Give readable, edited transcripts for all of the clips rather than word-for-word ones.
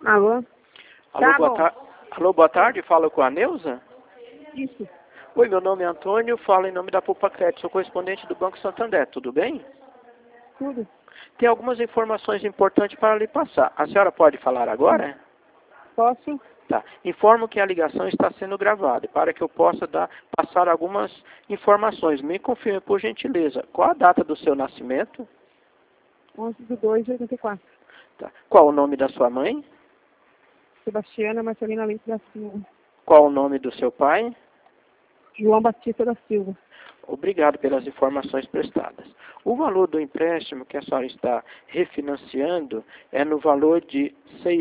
Alô? Alô, Tá boa bom. Alô, boa tarde, falo com a Neuza? Isso. Oi, meu nome é Antônio, falo em nome da Poupa Crédito, sou correspondente do Banco Santander, tudo bem? Tudo. Tem algumas informações importantes para lhe passar. A senhora pode falar agora? Posso? Tá. Informo que a ligação está sendo gravada. Para que eu possa passar algumas informações, me confirme, por gentileza, qual a data do seu nascimento? 11/2/84. Tá. Qual o nome da sua mãe? Sebastiana Marcelina Leite da Silva. Qual o nome do seu pai? João Batista da Silva. Obrigado pelas informações prestadas. O valor do empréstimo que a senhora está refinanciando é no valor de R$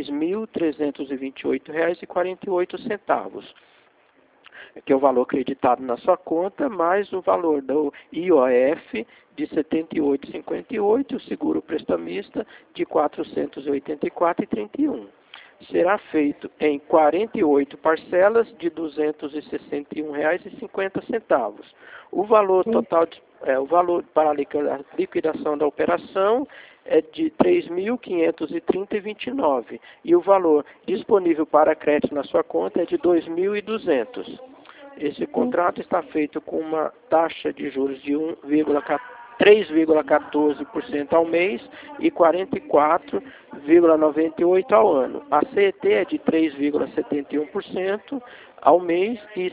6.328,48, que é o valor acreditado na sua conta, mais o valor do IOF de R$ 78,58, o seguro prestamista de R$ 484,31. Será feito em 48 parcelas de R$ 261,50. O valor total, o valor para a liquidação da operação é de R$ 3.530,29 e o valor disponível para crédito na sua conta é de R$ 2.200. Esse contrato está feito com uma taxa de juros de 3,14% ao mês e 44,98% ao ano. A CET é de 3,71% ao mês e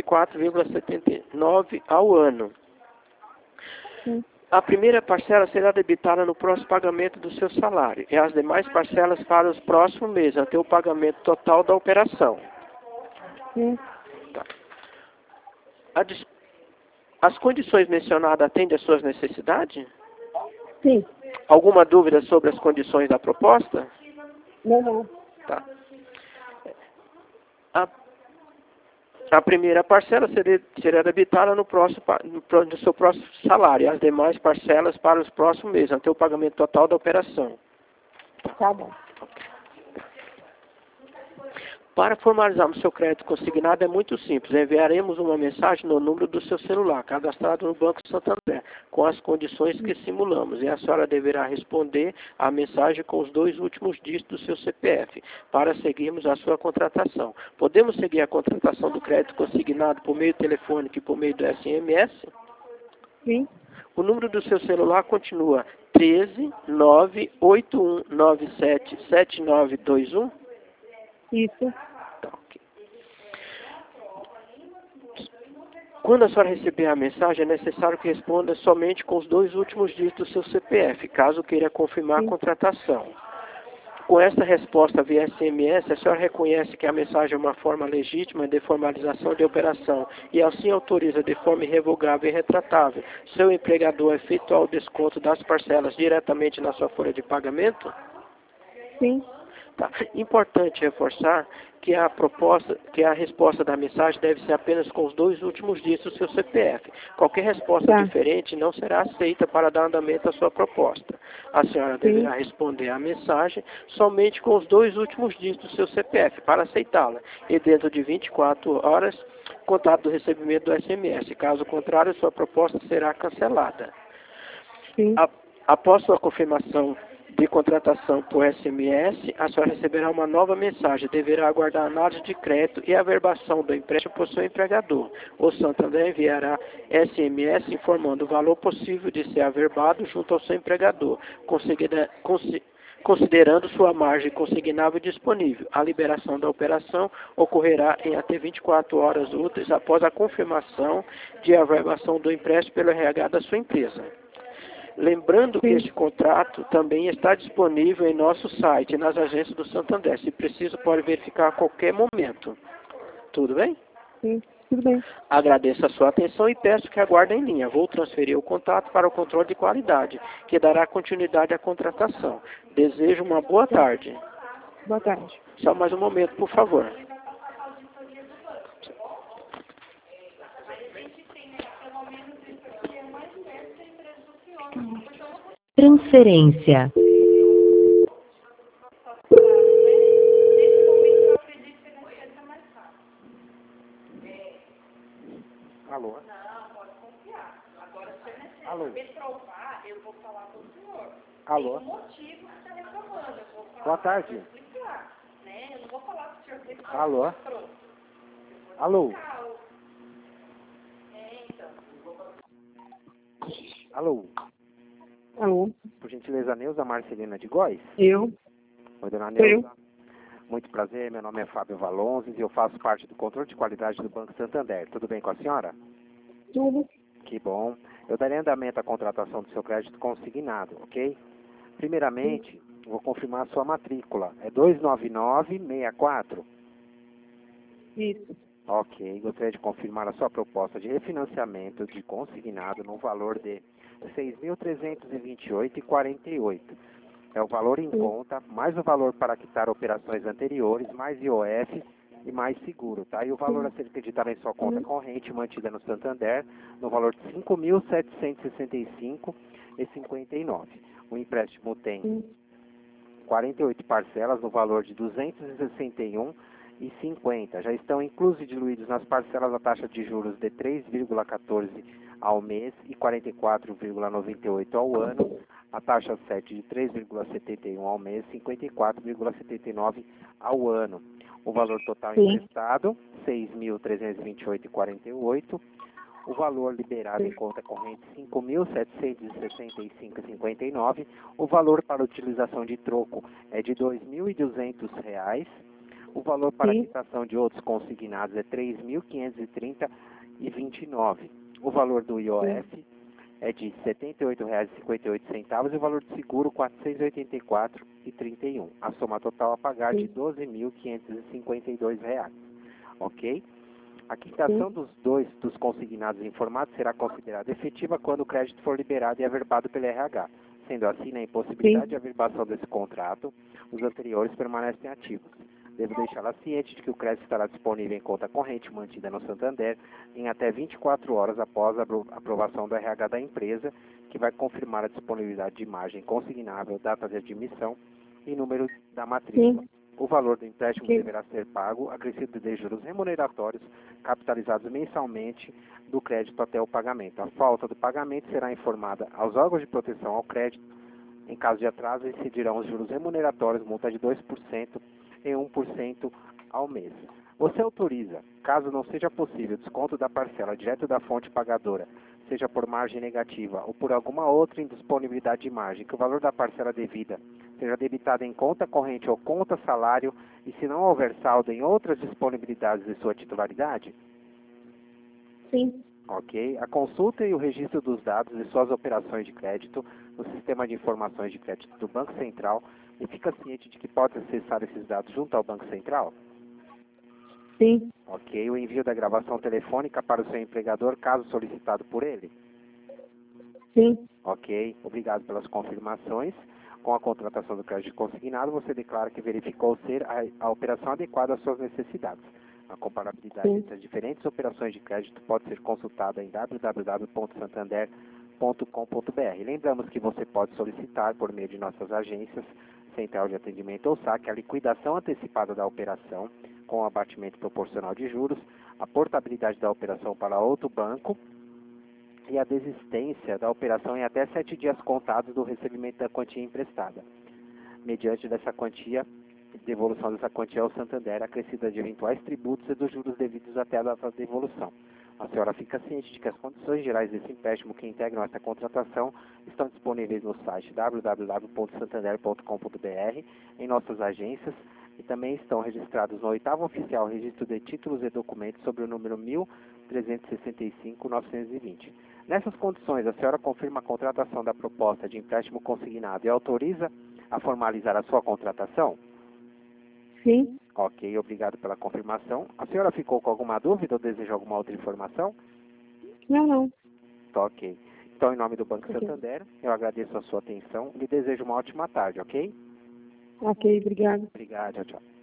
54,79% ao ano. A primeira parcela será debitada no próximo pagamento do seu salário e as demais parcelas para os próximos meses, até o pagamento total da operação. Tá. As condições mencionadas atendem às suas necessidades? Sim. Alguma dúvida sobre as condições da proposta? Não. Tá. A primeira parcela será debitada no seu próximo salário, e as demais parcelas para os próximos meses, até o pagamento total da operação. Tá bom. Para formalizarmos seu crédito consignado é muito simples. Enviaremos uma mensagem no número do seu celular, cadastrado no Banco Santander, com as condições que simulamos. E a senhora deverá responder à mensagem com os 2 últimos dígitos do seu CPF, para seguirmos a sua contratação. Podemos seguir a contratação do crédito consignado por meio telefônico e por meio do SMS? Sim. O número do seu celular continua 13 981977921? Isso. Tá, ok. Quando a senhora receber a mensagem, é necessário que responda somente com os 2 últimos dígitos do seu CPF, caso queira confirmar a contratação. Com esta resposta via SMS, a senhora reconhece que a mensagem é uma forma legítima de formalização de operação e assim autoriza de forma irrevogável e retratável seu empregador a efetuar o desconto das parcelas diretamente na sua folha de pagamento? Sim. Tá. Importante reforçar que a resposta da mensagem deve ser apenas com os 2 últimos dígitos do seu CPF. Qualquer resposta diferente não será aceita para dar andamento à sua proposta. A senhora deverá responder à mensagem somente com os 2 últimos dígitos do seu CPF para aceitá-la e dentro de 24 horas, contado do recebimento do SMS. Caso contrário, sua proposta será cancelada. Sim. Após sua confirmação de contratação por SMS, a senhora receberá uma nova mensagem. Deverá aguardar a análise de crédito e a averbação do empréstimo por seu empregador. O Santander enviará SMS informando o valor possível de ser averbado junto ao seu empregador, considerando sua margem consignável disponível. A liberação da operação ocorrerá em até 24 horas úteis após a confirmação de averbação do empréstimo pelo RH da sua empresa. Lembrando que este contrato também está disponível em nosso site, nas agências do Santander. Se preciso, pode verificar a qualquer momento. Tudo bem? Sim, tudo bem. Agradeço a sua atenção e peço que aguarde em linha. Vou transferir o contato para o controle de qualidade, que dará continuidade à contratação. Desejo uma boa tarde. Boa tarde. Só mais um momento, por favor. Transferência. Alô? Alô? Alô? Boa tarde. Alô? Alô? Alô? Alô? Por gentileza, Neuza Marcelina de Góes? Eu? Oi, dona Sou eu. Neuza. Muito prazer, meu nome é Fábio Valonzes e eu faço parte do controle de qualidade do Banco Santander. Tudo bem com a senhora? Tudo? Que bom. Eu darei andamento à contratação do seu crédito consignado, ok? Primeiramente, vou confirmar a sua matrícula. É 29964? Isso. Ok. Gostaria de confirmar a sua proposta de refinanciamento de consignado no valor de R$ 6.328,48. É o valor em conta, mais o valor para quitar operações anteriores, mais IOF e mais seguro, tá? E o valor a ser acreditado em sua conta corrente, mantida no Santander, no valor de R$ 5.765,59. O empréstimo tem 48 parcelas no valor de R$ 261,50. Já estão inclusos e diluídos nas parcelas a taxa de juros de 3,14 ao mês e 44,98 ao ano, a taxa 7 de 3,71 ao mês e 54,79 ao ano. O valor total emprestado, R$ 6.328,48. O valor liberado em conta corrente, R$ 5.765,59. O valor para utilização de troco é de R$ 2.200. O valor para quitação de outros consignados é R$ 3.530,29. O valor do IOF é de R$ 78,58 e o valor do seguro R$ 484,31. A soma total a pagar de R$ 12.552. Ok? A quitação dos consignados informados será considerada efetiva quando o crédito for liberado e averbado pelo RH. Sendo assim, na impossibilidade de averbação desse contrato, os anteriores permanecem ativos. Devo deixá-la ciente de que o crédito estará disponível em conta corrente mantida no Santander em até 24 horas após a aprovação do RH da empresa, que vai confirmar a disponibilidade de imagem consignável, data de admissão e número da matrícula. O valor do empréstimo deverá ser pago, acrescido de juros remuneratórios, capitalizados mensalmente do crédito até o pagamento. A falta do pagamento será informada aos órgãos de proteção ao crédito. Em caso de atraso, incidirão os juros remuneratórios, multa de 2% e 1% ao mês. Você autoriza, caso não seja possível, desconto da parcela direto da fonte pagadora, seja por margem negativa ou por alguma outra indisponibilidade de margem, que o valor da parcela devida seja debitado em conta corrente ou conta salário e se não houver saldo em outras disponibilidades de sua titularidade? Sim. Ok. A consulta e o registro dos dados de suas operações de crédito no sistema de informações de crédito do Banco Central e fica ciente de que pode acessar esses dados junto ao Banco Central? Sim. Ok. O envio da gravação telefônica para o seu empregador, caso solicitado por ele? Sim. Ok. Obrigado pelas confirmações. Com a contratação do crédito consignado, você declara que verificou ser a operação adequada às suas necessidades. A comparabilidade entre as diferentes operações de crédito pode ser consultada em www.santander.com.br. Lembramos que você pode solicitar, por meio de nossas agências, Central de Atendimento ou SAC, a liquidação antecipada da operação, com abatimento proporcional de juros, a portabilidade da operação para outro banco e a desistência da operação em até 7 dias contados do recebimento da quantia emprestada. Mediante dessa quantia, devolução dessa quantia ao Santander, acrescida de eventuais tributos e dos juros devidos até a data da devolução. A senhora fica ciente de que as condições gerais desse empréstimo que integram essa contratação estão disponíveis no site www.santander.com.br, em nossas agências, e também estão registrados no 8º Oficial Registro de Títulos e Documentos sobre o número 1365-920. Nessas condições, a senhora confirma a contratação da proposta de empréstimo consignado e autoriza a formalizar a sua contratação? Sim. Ok, obrigado pela confirmação. A senhora ficou com alguma dúvida ou deseja alguma outra informação? Não. Tá, ok. Então, em nome do Banco Santander, eu agradeço a sua atenção e lhe desejo uma ótima tarde, ok? Ok, obrigado. Obrigado, tchau, tchau.